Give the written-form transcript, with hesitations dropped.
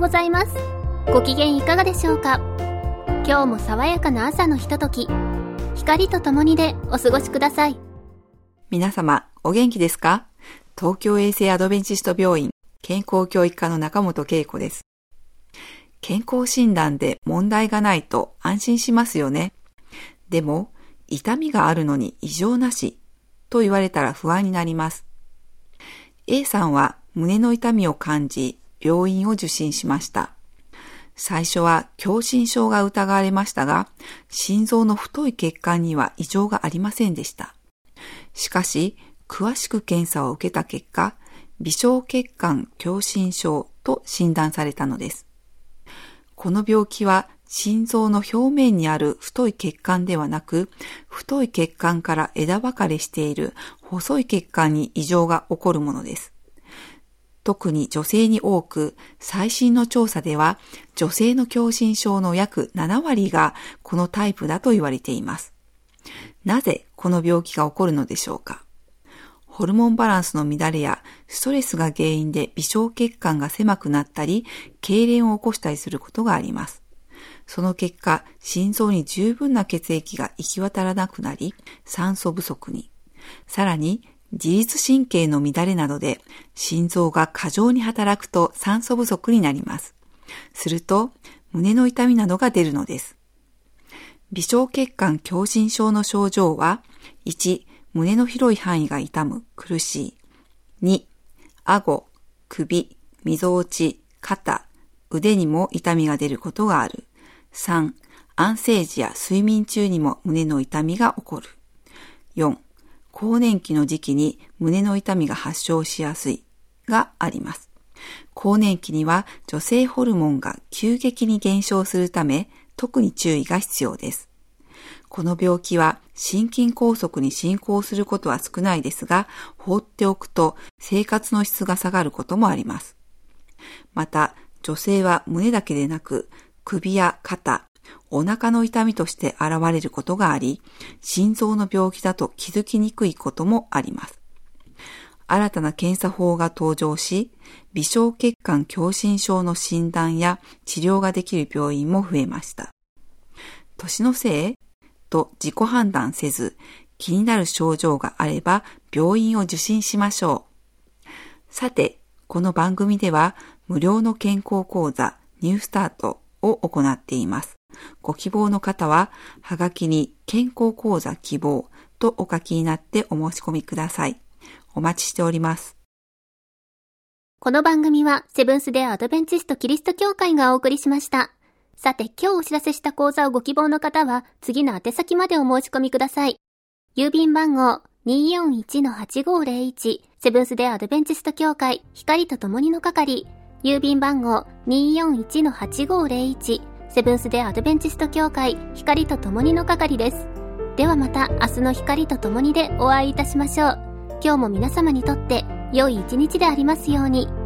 ございます。ご機嫌いかがでしょうか。今日も爽やかな朝のひととき、光とともにでお過ごしください。 皆様お元気ですか？東京衛生アドベンチスト病院健康教育科の中本恵子です。健康診断で問題がないと安心しますよね。でも痛みがあるのに異常なしと言われたら不安になります。A さんは胸の痛みを感じ病院を受診しました。最初は狭心症が疑われましたが、心臓の太い血管には異常がありませんでした。しかし、詳しく検査を受けた結果、微小血管狭心症と診断されたのです。この病気は心臓の表面にある太い血管ではなく、太い血管から枝分かれしている細い血管に異常が起こるものです。特に女性に多く、最新の調査では女性の狭心症の約7割がこのタイプだと言われています。なぜこの病気が起こるのでしょうか。ホルモンバランスの乱れやストレスが原因で微小血管が狭くなったり、痙攣を起こしたりすることがあります。その結果、心臓に十分な血液が行き渡らなくなり、酸素不足に。さらに、自律神経の乱れなどで心臓が過剰に働くと酸素不足になります。すると胸の痛みなどが出るのです。微小血管狭心症の症状は、1、胸の広い範囲が痛む、苦しい。2、顎、首、みぞおち、肩、腕にも痛みが出ることがある。3、安静時や睡眠中にも胸の痛みが起こる。4、更年期の時期に胸の痛みが発症しやすいがあります。更年期には女性ホルモンが急激に減少するため、特に注意が必要です。この病気は心筋梗塞に進行することは少ないですが、放っておくと生活の質が下がることもあります。また、女性は胸だけでなく、首や肩、お腹の痛みとして現れることがあり、心臓の病気だと気づきにくいこともあります。新たな検査法が登場し、微小血管狭心症の診断や治療ができる病院も増えました。年のせいと自己判断せず、気になる症状があれば病院を受診しましょう。さて、この番組では無料の健康講座ニュースタートを行っています。ご希望の方は、はがきに健康講座希望とお書きになってお申し込みください。お待ちしております。 この番組はセブンス・デ・アドベンチスト・キリスト教会がお送りしました。さて、今日お知らせした講座をご希望の方は、次の宛先までお申し込みください。郵便番号 241-8501 セブンス・デ・アドベンチスト教会光とともにの係。郵便番号 241-8501 セブンス・デ・アドベンチスト教会光とともにの係です。ではまた明日の光とともにでお会いいたしましょう。今日も皆様にとって良い一日でありますように。